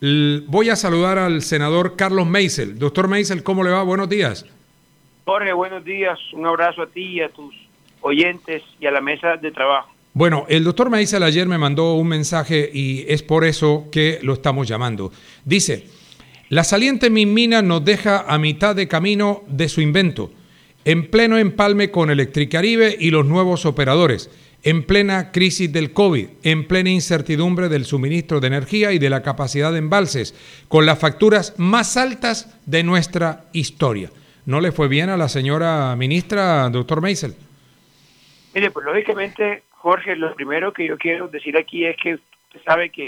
Voy a saludar al senador Carlos Meisel. Doctor Meisel, ¿cómo le va? Buenos días. Jorge, buenos días. Un abrazo a ti y a tus oyentes y a la mesa de trabajo. Bueno, el doctor Meisel ayer me mandó un mensaje y es por eso que lo estamos llamando. Dice, la saliente Minmina nos deja a mitad de camino de su invento, en pleno empalme con Electricaribe y los nuevos operadores, en plena crisis del COVID, en plena incertidumbre del suministro de energía y de la capacidad de embalses, con las facturas más altas de nuestra historia. ¿No le fue bien a la señora ministra, doctor Meisel? Mire, pues lógicamente, Jorge, lo primero que yo quiero decir aquí es que usted sabe que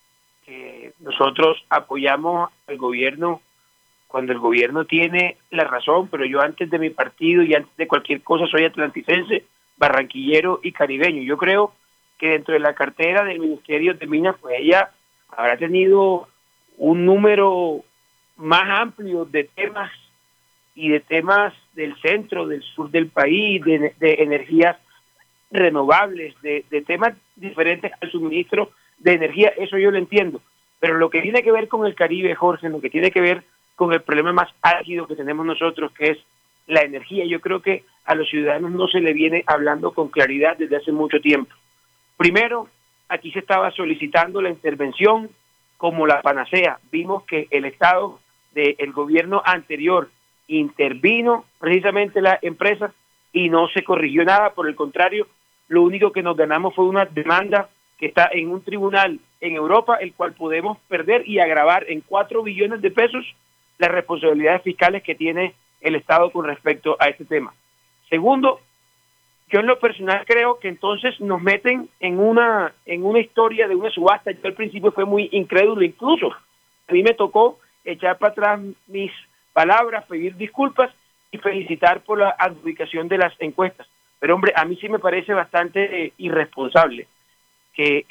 nosotros apoyamos al gobierno cuando el gobierno tiene la razón, pero yo antes de mi partido y antes de cualquier cosa soy atlanticense, barranquillero y caribeño. Yo creo que dentro de la cartera del Ministerio de Minas, pues ella habrá tenido un número más amplio de temas y de temas del centro, del sur del país, de energías renovables, de temas diferentes al suministro de energía, eso yo lo entiendo. Pero lo que tiene que ver con el Caribe, Jorge, lo que tiene que ver con el problema más álgido que tenemos nosotros, que es la energía, yo creo que a los ciudadanos no se le viene hablando con claridad desde hace mucho tiempo. Primero, aquí se estaba solicitando la intervención como la panacea. Vimos que el Estado del gobierno anterior intervino precisamente la empresa y no se corrigió nada. Por el contrario, lo único que nos ganamos fue una demanda que está en un tribunal en Europa, el cual podemos perder y agravar en 4 billones de pesos las responsabilidades fiscales que tiene el Estado con respecto a este tema. Segundo, yo en lo personal creo que entonces nos meten en una historia de una subasta. Yo al principio fue muy incrédulo, incluso a mí me tocó echar para atrás mis palabras, pedir disculpas y felicitar por la adjudicación de las encuestas. Pero hombre, a mí sí me parece bastante irresponsable que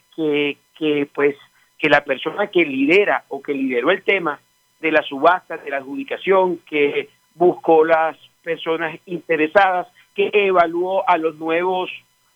la persona que lidera o que lideró el tema de la subasta, de la adjudicación, que buscó las personas interesadas, que evaluó a los nuevos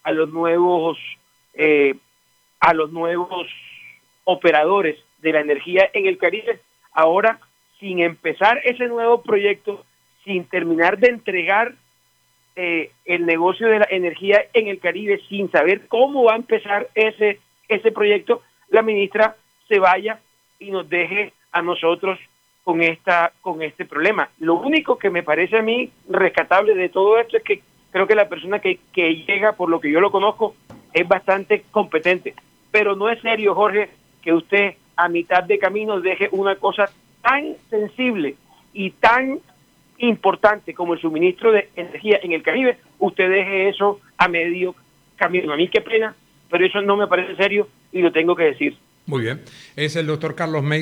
operadores de la energía en el Caribe, ahora sin empezar ese nuevo proyecto, sin terminar de entregar el negocio de la energía en el Caribe, sin saber cómo va a empezar ese proyecto, la ministra se vaya y nos deje a nosotros con este problema. Lo único que me parece a mí rescatable de todo esto es que creo que la persona que llega, por lo que yo lo conozco, es bastante competente. Pero no es serio, Jorge, que usted a mitad de camino deje una cosa tan sensible y tan importante como el suministro de energía en el Caribe, usted deje eso a medio camino. A mí qué pena, pero eso no me parece serio y lo tengo que decir. Muy bien. Es el doctor Carlos Meisel.